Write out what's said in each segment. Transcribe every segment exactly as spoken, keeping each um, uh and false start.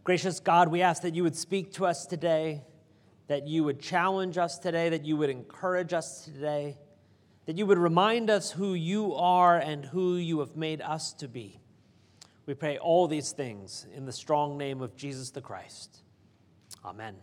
Gracious God, we ask that you would speak to us today, that you would challenge us today, that you would encourage us today, that you would remind us who you are and who you have made us to be. We pray all these things in the strong name of Jesus the Christ. Amen.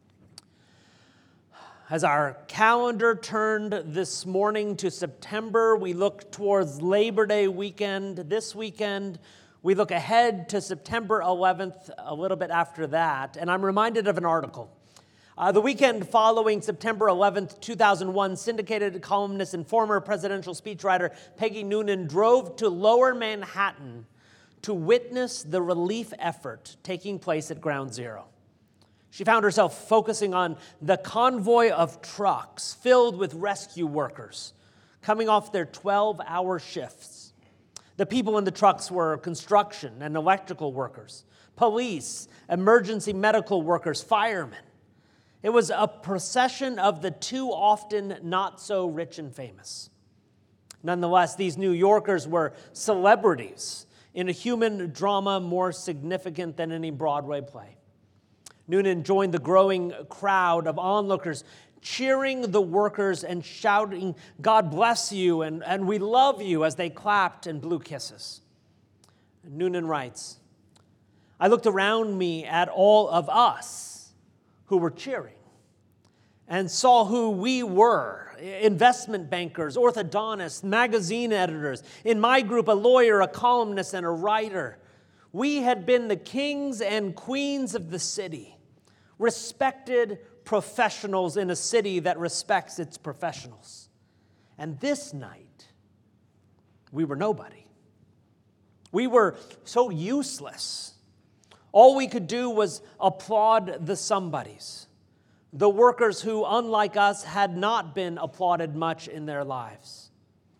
As our calendar turned this morning to September, we look towards Labor Day weekend this weekend. We look ahead to September eleventh, a little bit after that, and I'm reminded of an article. Uh, the weekend following September eleventh, two thousand one, syndicated columnist and former presidential speechwriter Peggy Noonan drove to Lower Manhattan to witness the relief effort taking place at Ground Zero. She found herself focusing on the convoy of trucks filled with rescue workers coming off their twelve-hour shifts. The people in the trucks were construction and electrical workers, police, emergency medical workers, firemen. It was a procession of the too often not so rich and famous. Nonetheless, these New Yorkers were celebrities in a human drama more significant than any Broadway play. Noonan joined the growing crowd of onlookers, cheering the workers and shouting, "God bless you," and, and "we love you," as they clapped and blew kisses. And Noonan writes, "I looked around me at all of us who were cheering and saw who we were: investment bankers, orthodontists, magazine editors. In my group, a lawyer, a columnist, and a writer. We had been the kings and queens of the city, respected professionals in a city that respects its professionals. And this night, we were nobody. We were so useless. All we could do was applaud the somebodies, the workers who, unlike us, had not been applauded much in their lives.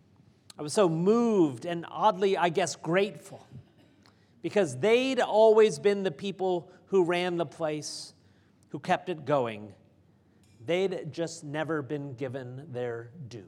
I was so moved and oddly, I guess, grateful, because they'd always been the people who ran the place, who kept it going. They'd just never been given their due."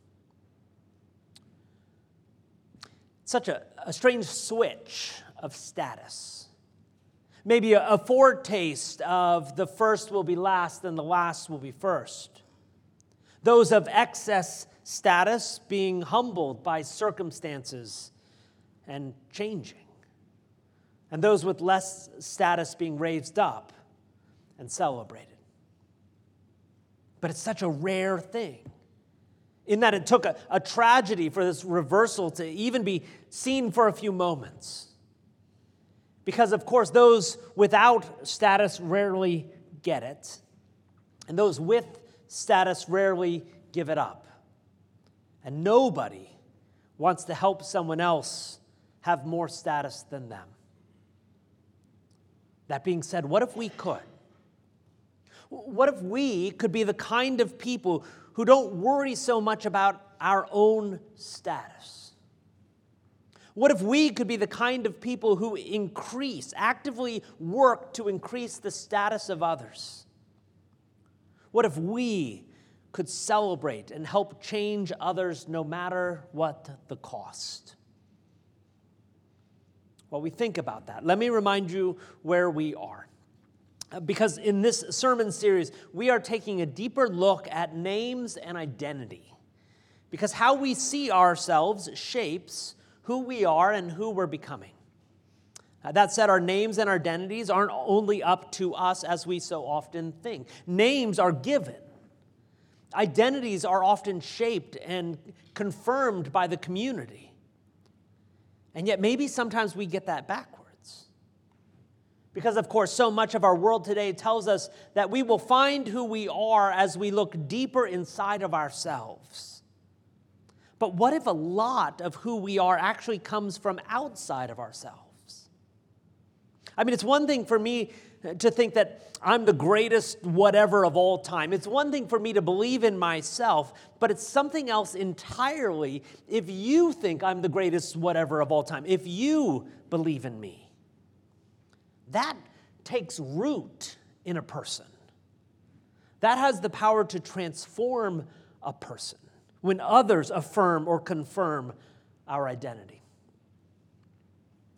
Such a, a strange switch of status. Maybe a, a foretaste of the first will be last and the last will be first. Those of excess status being humbled by circumstances and changing. And those with less status being raised up and celebrated. But it's such a rare thing, in that it took a, a tragedy for this reversal to even be seen for a few moments. Because, of course, those without status rarely get it, and those with status rarely give it up. And nobody wants to help someone else have more status than them. That being said, what if we could? What if we could be the kind of people who don't worry so much about our own status? What if we could be the kind of people who increase, actively work to increase the status of others? What if we could celebrate and help change others no matter what the cost? While we think about that, let me remind you where we are. Because in this sermon series, we are taking a deeper look at names and identity. Because how we see ourselves shapes who we are and who we're becoming. Uh, that said, our names and our identities aren't only up to us as we so often think. Names are given. Identities are often shaped and confirmed by the community. And yet maybe sometimes we get that backwards. Because, of course, so much of our world today tells us that we will find who we are as we look deeper inside of ourselves. But what if a lot of who we are actually comes from outside of ourselves? I mean, it's one thing for me to think that I'm the greatest whatever of all time. It's one thing for me to believe in myself, but it's something else entirely if you think I'm the greatest whatever of all time, if you believe in me. That takes root in a person. That has the power to transform a person when others affirm or confirm our identity.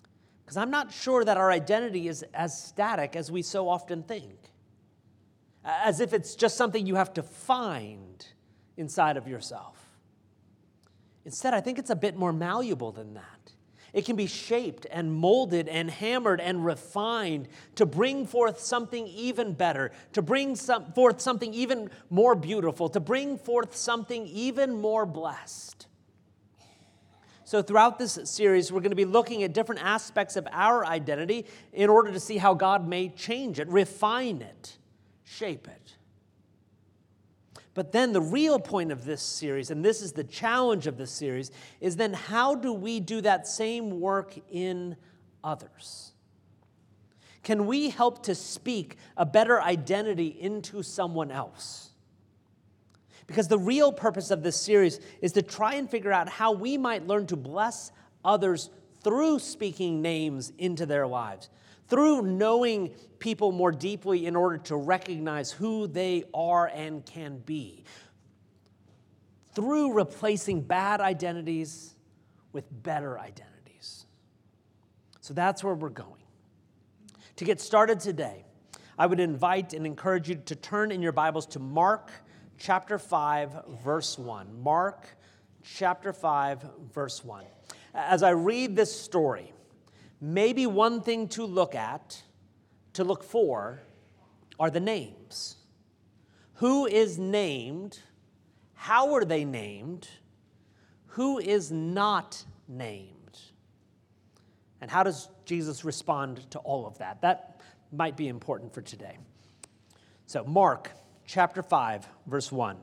Because I'm not sure that our identity is as static as we so often think, as if it's just something you have to find inside of yourself. Instead, I think it's a bit more malleable than that. It can be shaped and molded and hammered and refined to bring forth something even better, to bring some, forth something even more beautiful, to bring forth something even more blessed. So throughout this series, we're going to be looking at different aspects of our identity in order to see how God may change it, refine it, shape it. But then the real point of this series, and this is the challenge of this series, is then how do we do that same work in others? Can we help to speak a better identity into someone else? Because the real purpose of this series is to try and figure out how we might learn to bless others through speaking names into their lives, through knowing people more deeply in order to recognize who they are and can be, through replacing bad identities with better identities. So that's where we're going. To get started today, I would invite and encourage you to turn in your Bibles to Mark chapter five, verse one. Mark chapter five, verse one. As I read this story, maybe one thing to look at, to look for, are the names. Who is named? How are they named? Who is not named? And how does Jesus respond to all of that? That might be important for today. So, Mark chapter five, verse one.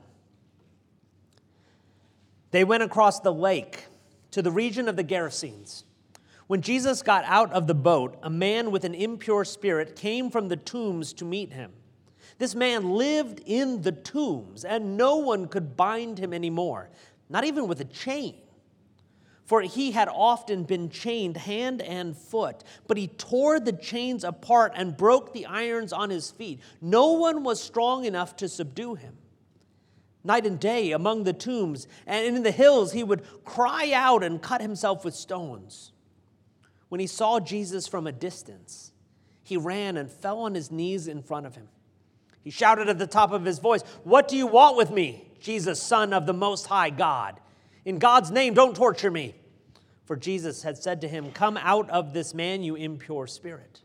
They went across the lake to the region of the Gerasenes. When Jesus got out of the boat, a man with an impure spirit came from the tombs to meet him. This man lived in the tombs, and no one could bind him anymore, not even with a chain. For he had often been chained hand and foot, but he tore the chains apart and broke the irons on his feet. No one was strong enough to subdue him. Night and day among the tombs and in the hills, he would cry out and cut himself with stones. When he saw Jesus from a distance, he ran and fell on his knees in front of him. He shouted at the top of his voice, "What do you want with me, Jesus, Son of the Most High God? In God's name, don't torture me." For Jesus had said to him, "Come out of this man, you impure spirit."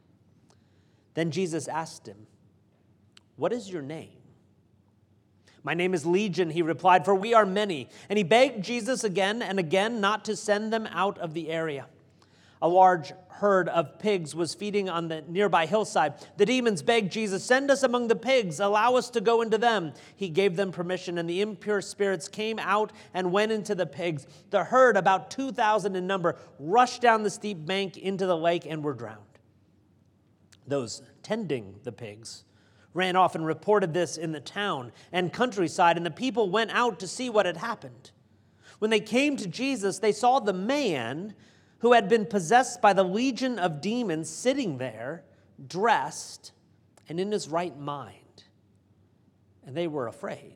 Then Jesus asked him, "What is your name?" "My name is Legion," he replied, "for we are many." And he begged Jesus again and again not to send them out of the area. A large herd of pigs was feeding on the nearby hillside. The demons begged Jesus, "Send us among the pigs, allow us to go into them." He gave them permission, and the impure spirits came out and went into the pigs. The herd, about two thousand in number, rushed down the steep bank into the lake and were drowned. Those tending the pigs ran off and reported this in the town and countryside, and the people went out to see what had happened. When they came to Jesus, they saw the man who had been possessed by the legion of demons sitting there, dressed and in his right mind. And they were afraid.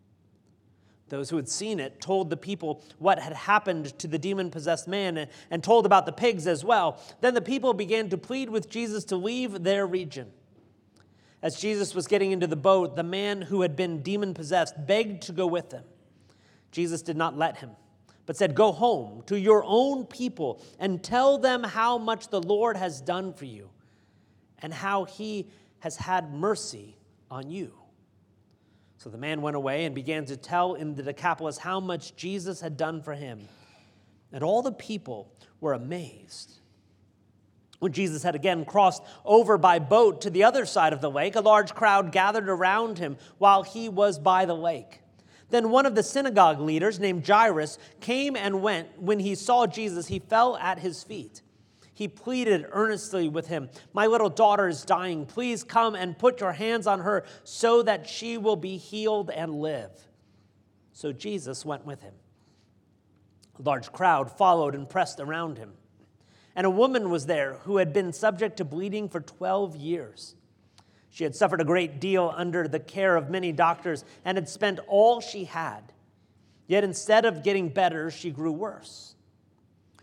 Those who had seen it told the people what had happened to the demon-possessed man and told about the pigs as well. Then the people began to plead with Jesus to leave their region. As Jesus was getting into the boat, the man who had been demon-possessed begged to go with them. Jesus did not let him, but said, "Go home to your own people and tell them how much the Lord has done for you and how he has had mercy on you." So the man went away and began to tell in the Decapolis how much Jesus had done for him. And all the people were amazed. When Jesus had again crossed over by boat to the other side of the lake, a large crowd gathered around him while he was by the lake. Then one of the synagogue leaders, named Jairus, came and went. When he saw Jesus, he fell at his feet. He pleaded earnestly with him, "My little daughter is dying. Please come and put your hands on her so that she will be healed and live." So Jesus went with him. A large crowd followed and pressed around him. And a woman was there who had been subject to bleeding for twelve years. She had suffered a great deal under the care of many doctors and had spent all she had. Yet instead of getting better, she grew worse.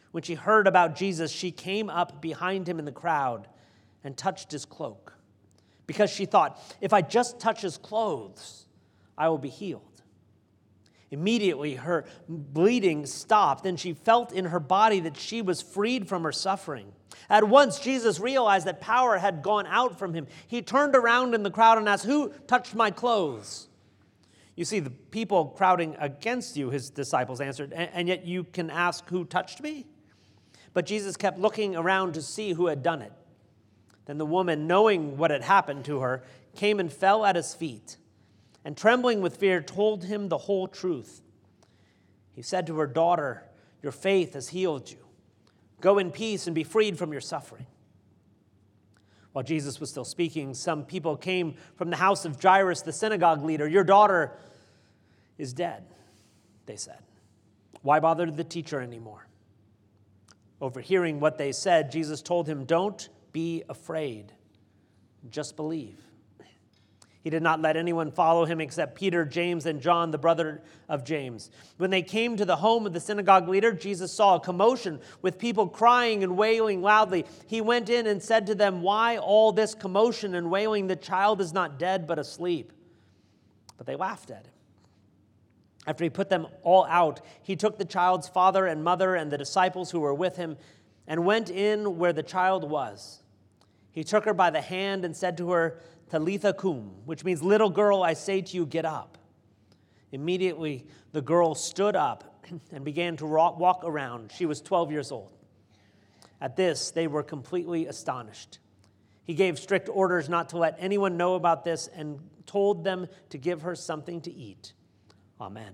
When she heard about Jesus, she came up behind him in the crowd and touched his cloak, because she thought, if I just touch his clothes, I will be healed. Immediately, her bleeding stopped, and she felt in her body that she was freed from her suffering. At once, Jesus realized that power had gone out from him. He turned around in the crowd and asked, "Who touched my clothes?" You see, the people crowding against you, his disciples answered, and yet you can ask, "Who touched me?" But Jesus kept looking around to see who had done it. Then the woman, knowing what had happened to her, came and fell at his feet, and trembling with fear, told him the whole truth. He said to her, "Daughter, your faith has healed you. Go in peace and be freed from your suffering." While Jesus was still speaking, some people came from the house of Jairus, the synagogue leader. "Your daughter is dead," they said. "Why bother the teacher anymore?" Overhearing what they said, Jesus told him, "Don't be afraid. Just believe." He did not let anyone follow him except Peter, James, and John, the brother of James. When they came to the home of the synagogue leader, Jesus saw a commotion with people crying and wailing loudly. He went in and said to them, "Why all this commotion and wailing? The child is not dead, but asleep." But they laughed at him. After he put them all out, he took the child's father and mother and the disciples who were with him and went in where the child was. He took her by the hand and said to her, "Talitha cum," which means, "Little girl, I say to you, get up." Immediately, the girl stood up and began to walk around. She was twelve years old. At this, they were completely astonished. He gave strict orders not to let anyone know about this and told them to give her something to eat. Amen.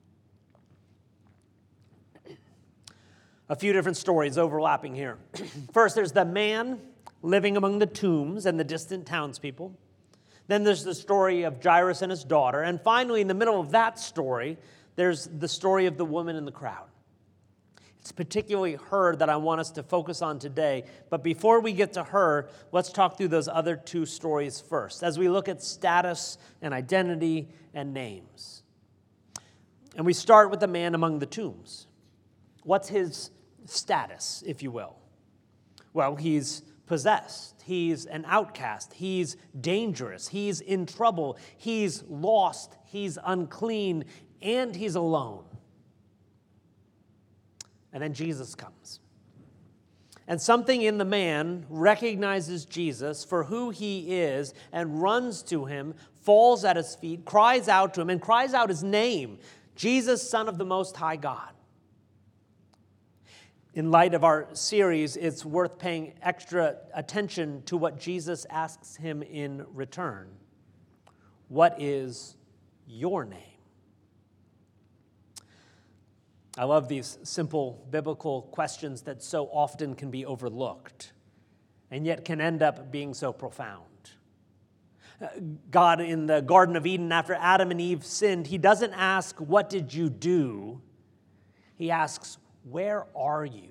A few different stories overlapping here. First, there's the man living among the tombs and the distant townspeople. Then there's the story of Jairus and his daughter. And finally, in the middle of that story, there's the story of the woman in the crowd. It's particularly her that I want us to focus on today. But before we get to her, let's talk through those other two stories first, as we look at status and identity and names. And we start with the man among the tombs. What's his status, if you will? Well, he's possessed. He's an outcast. He's dangerous. He's in trouble. He's lost. He's unclean. And he's alone. And then Jesus comes. And something in the man recognizes Jesus for who he is and runs to him, falls at his feet, cries out to him, and cries out his name, Jesus, Son of the Most High God. In light of our series, it's worth paying extra attention to what Jesus asks him in return. What is your name? I love these simple biblical questions that so often can be overlooked and yet can end up being so profound. God in the Garden of Eden, after Adam and Eve sinned, he doesn't ask, "What did you do?" He asks, "Where are you?"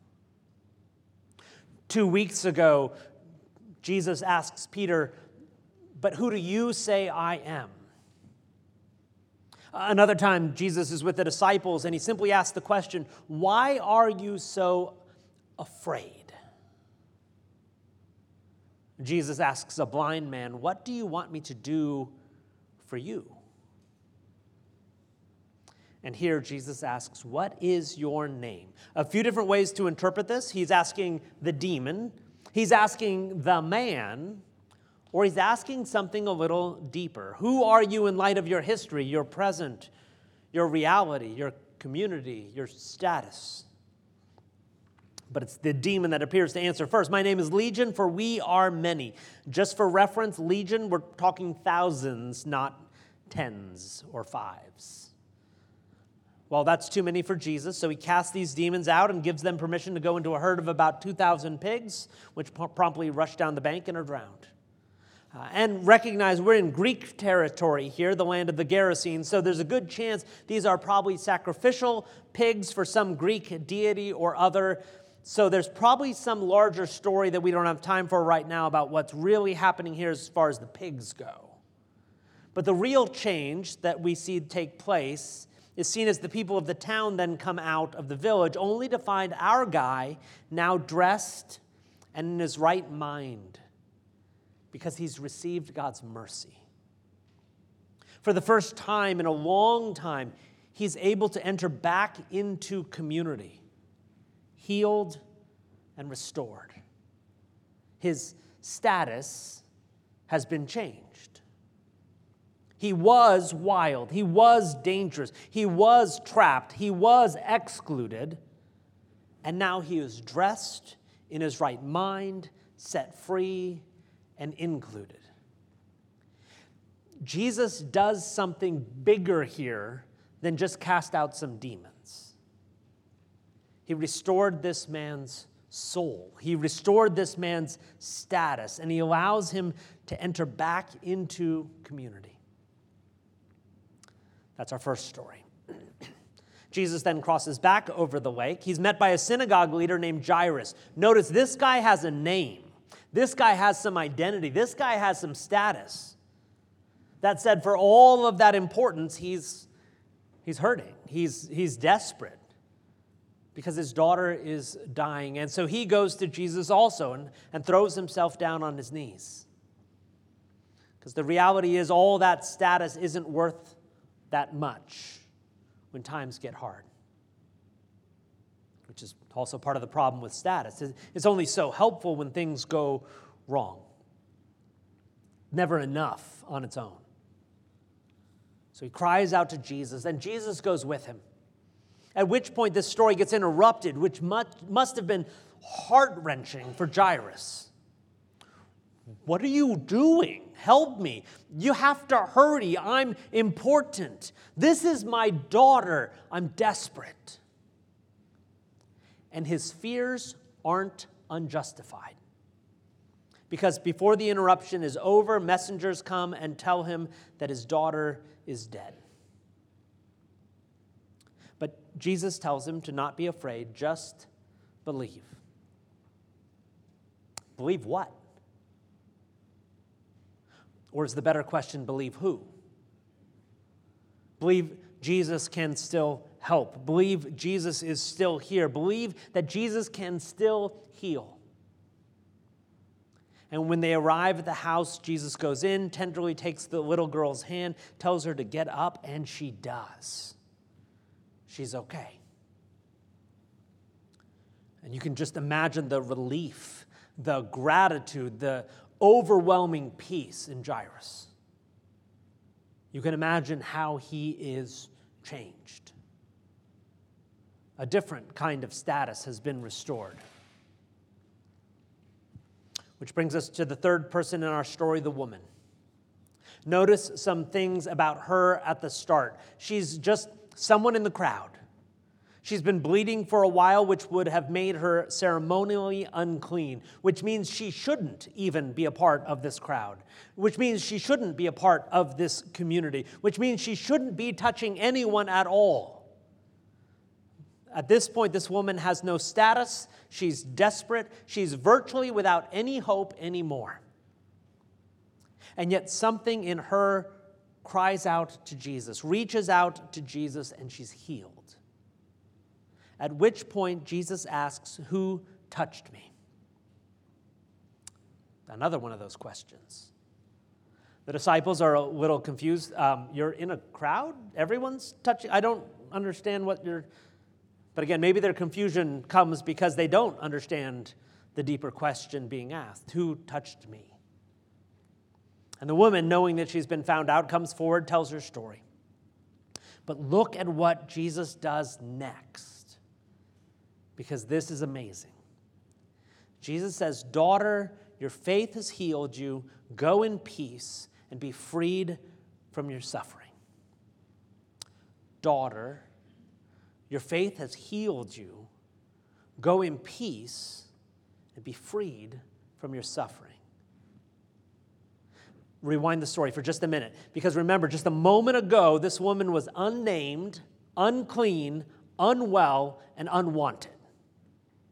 Two weeks ago, Jesus asks Peter, "But who do you say I am?" Another time, Jesus is with the disciples, and he simply asks the question, "Why are you so afraid?" Jesus asks a blind man, "What do you want me to do for you?" And here Jesus asks, "What is your name?" A few different ways to interpret this. He's asking the demon, he's asking the man, or he's asking something a little deeper. Who are you in light of your history, your present, your reality, your community, your status? But it's the demon that appears to answer first. "My name is Legion, for we are many." Just for reference, Legion, we're talking thousands, not tens or fives. Well, that's too many for Jesus, so he casts these demons out and gives them permission to go into a herd of about two thousand pigs, which promptly rush down the bank and are drowned. Uh, and recognize we're in Greek territory here, the land of the Gerasenes, so there's a good chance these are probably sacrificial pigs for some Greek deity or other. So there's probably some larger story that we don't have time for right now about what's really happening here as far as the pigs go. But the real change that we see take place is seen as the people of the town then come out of the village, only to find our guy now dressed and in his right mind because he's received God's mercy. For the first time in a long time, he's able to enter back into community, healed and restored. His status has been changed. He was wild. He was dangerous. He was trapped. He was excluded. And now he is dressed in his right mind, set free, and included. Jesus does something bigger here than just cast out some demons. He restored this man's soul. He restored this man's status, and he allows him to enter back into community. That's our first story. Jesus then crosses back over the lake. He's met by a synagogue leader named Jairus. Notice this guy has a name. This guy has some identity. This guy has some status. That said, for all of that importance, he's, he's hurting. He's, he's desperate because his daughter is dying. And so he goes to Jesus also and, and throws himself down on his knees. Because the reality is all that status isn't worth that much when times get hard, which is also part of the problem with status. It's only so helpful when things go wrong. Never enough on its own. So he cries out to Jesus, and Jesus goes with him. At which point this story gets interrupted, which must, must have been heart-wrenching for Jairus. What are you doing? Help me. You have to hurry. I'm important. This is my daughter. I'm desperate. And his fears aren't unjustified. Because before the interruption is over, messengers come and tell him that his daughter is dead. But Jesus tells him to not be afraid, just believe. Believe what? Or is the better question, believe who? Believe Jesus can still help. Believe Jesus is still here. Believe that Jesus can still heal. And when they arrive at the house, Jesus goes in, tenderly takes the little girl's hand, tells her to get up, and she does. She's okay. And you can just imagine the relief, the gratitude, the overwhelming peace in Jairus. You can imagine how he is changed. A different kind of status has been restored. Which brings us to the third person in our story, the woman. Notice some things about her at the start. She's just someone in the crowd. She's been bleeding for a while, which would have made her ceremonially unclean, which means she shouldn't even be a part of this crowd, which means she shouldn't be a part of this community, which means she shouldn't be touching anyone at all. At this point, this woman has no status. She's desperate. She's virtually without any hope anymore. And yet something in her cries out to Jesus, reaches out to Jesus, and she's healed. At which point, Jesus asks, "Who touched me?" Another one of those questions. The disciples are a little confused. Um, you're in a crowd? Everyone's touching? I don't understand what you're... But again, maybe their confusion comes because they don't understand the deeper question being asked. Who touched me? And the woman, knowing that she's been found out, comes forward, tells her story. But look at what Jesus does next, because this is amazing. Jesus says, "Daughter, your faith has healed you. Go in peace and be freed from your suffering." Daughter, your faith has healed you. Go in peace and be freed from your suffering. Rewind the story for just a minute, because remember, just a moment ago, this woman was unnamed, unclean, unwell, and unwanted.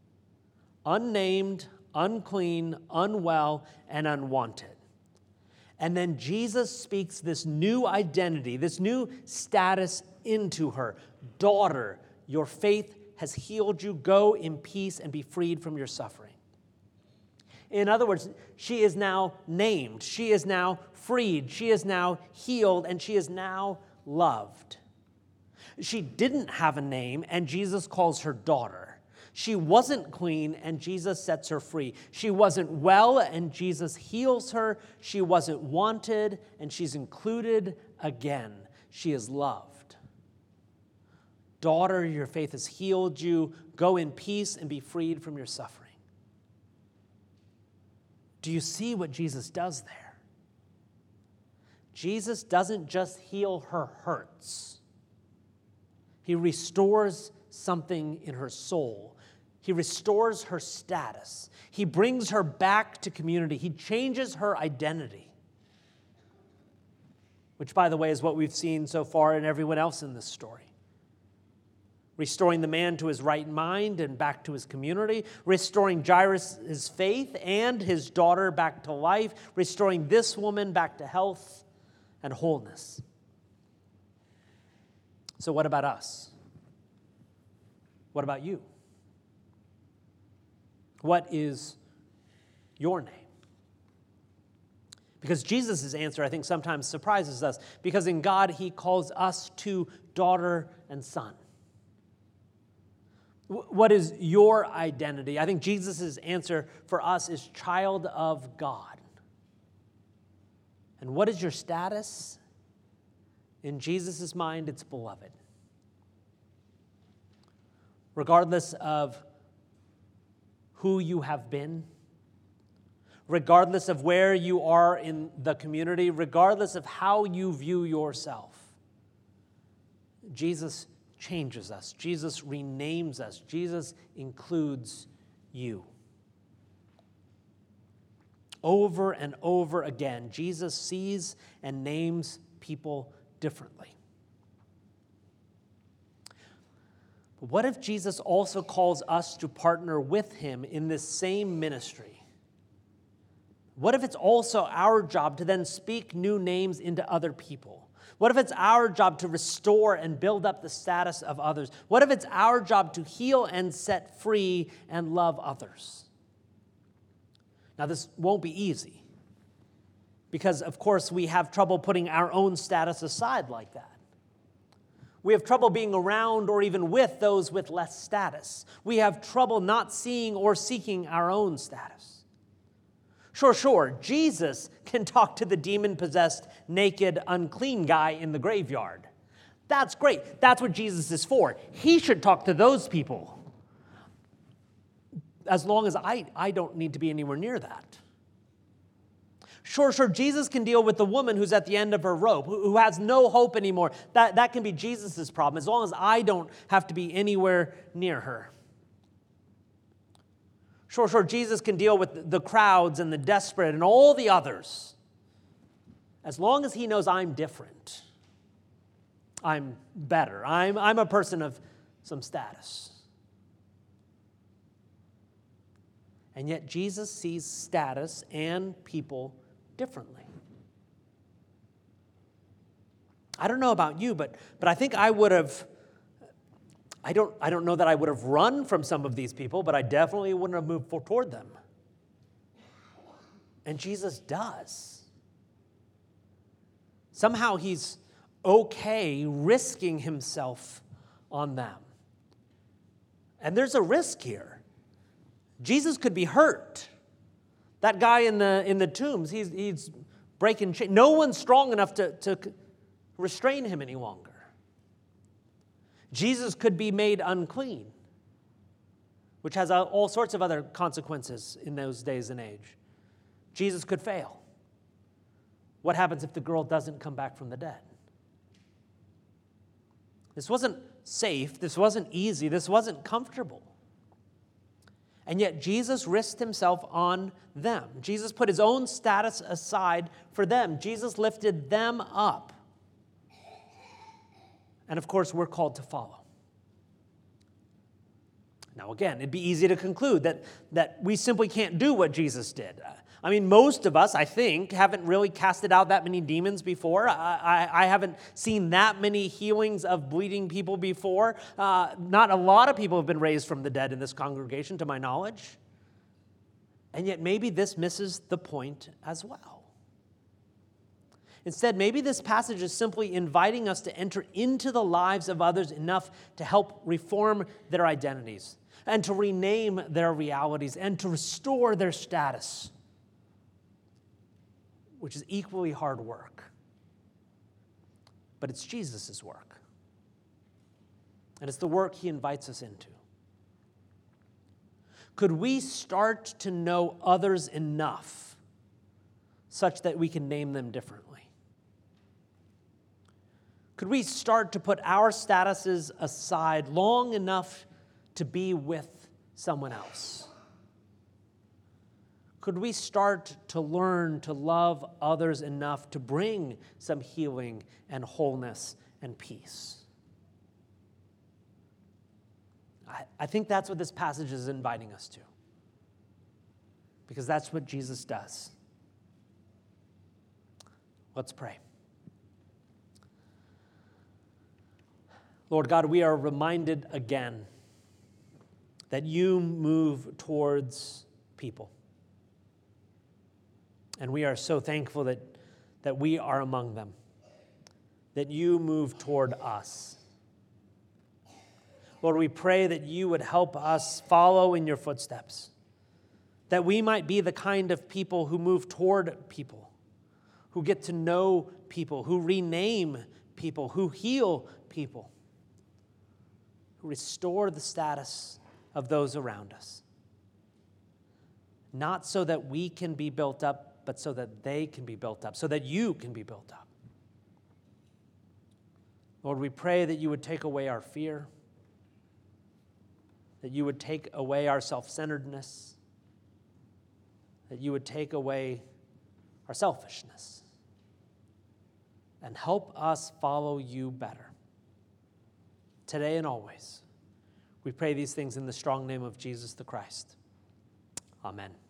Unnamed, unclean, unwell, and unwanted. And then Jesus speaks this new identity, this new status into her. Daughter, your faith has healed you. Go in peace and be freed from your suffering. In other words, she is now named. She is now freed. She is now healed, and she is now loved. She didn't have a name, and Jesus calls her daughter. She wasn't clean, and Jesus sets her free. She wasn't well, and Jesus heals her. She wasn't wanted, and she's included again. She is loved. Daughter, your faith has healed you. Go in peace and be freed from your suffering. Do you see what Jesus does there? Jesus doesn't just heal her hurts. He restores something in her soul. He restores her status. He brings her back to community. He changes her identity, which, by the way, is what we've seen so far in everyone else in this story. Restoring the man to his right mind and back to his community, restoring Jairus his faith and his daughter back to life, restoring this woman back to health and wholeness. So what about us? What about you? What is your name? Because Jesus' answer, I think, sometimes surprises us, because in God, he calls us to daughter and son. What is your identity? I think Jesus' answer for us is child of God. And what is your status? In Jesus' mind, it's beloved. Regardless of who you have been, regardless of where you are in the community, regardless of how you view yourself, Jesus changes us. Jesus renames us. Jesus includes you. Over and over again, Jesus sees and names people differently. But what if Jesus also calls us to partner with him in this same ministry? What if it's also our job to then speak new names into other people? What if it's our job to restore and build up the status of others? What if it's our job to heal and set free and love others? Now, this won't be easy because, of course, we have trouble putting our own status aside like that. We have trouble being around or even with those with less status. We have trouble not seeing or seeking our own status. Sure, sure, Jesus can talk to the demon-possessed, naked, unclean guy in the graveyard. That's great. That's what Jesus is for. He should talk to those people. As long as I, I don't need to be anywhere near that. Sure, sure, Jesus can deal with the woman who's at the end of her rope, who, who has no hope anymore. That, that can be Jesus' problem, as long as I don't have to be anywhere near her. Sure, sure, Jesus can deal with the crowds and the desperate and all the others. As long as he knows I'm different, I'm better, I'm, I'm a person of some status. And yet Jesus sees status and people differently. I don't know about you, but, but I think I would have I don't, I don't know that I would have run from some of these people, but I definitely wouldn't have moved toward them. And Jesus does. Somehow he's okay risking himself on them. And there's a risk here. Jesus could be hurt. That guy in the in the tombs, he's, he's breaking chains. No one's strong enough to, to restrain him any longer. Jesus could be made unclean, which has all sorts of other consequences in those days and age. Jesus could fail. What happens if the girl doesn't come back from the dead? This wasn't safe. This wasn't easy. This wasn't comfortable. And yet Jesus risked himself on them. Jesus put his own status aside for them. Jesus lifted them up. And of course, we're called to follow. Now again, it'd be easy to conclude that, that we simply can't do what Jesus did. I mean, most of us, I think, haven't really casted out that many demons before. I, I, I haven't seen that many healings of bleeding people before. Uh, not a lot of people have been raised from the dead in this congregation, to my knowledge. And yet maybe this misses the point as well. Instead, maybe this passage is simply inviting us to enter into the lives of others enough to help reform their identities and to rename their realities and to restore their status, which is equally hard work. But it's Jesus' work. And it's the work he invites us into. Could we start to know others enough such that we can name them differently? Could we start to put our statuses aside long enough to be with someone else? Could we start to learn to love others enough to bring some healing and wholeness and peace? I, I think that's what this passage is inviting us to, because that's what Jesus does. Let's pray. Lord God, we are reminded again that you move towards people. And we are so thankful that, that we are among them, that you move toward us. Lord, we pray that you would help us follow in your footsteps, that we might be the kind of people who move toward people, who get to know people, who rename people, who heal people, who restore the status of those around us. Not so that we can be built up, but so that they can be built up, so that you can be built up. Lord, we pray that you would take away our fear, that you would take away our self-centeredness, that you would take away our selfishness, and help us follow you better, today and always. We pray these things in the strong name of Jesus the Christ. Amen.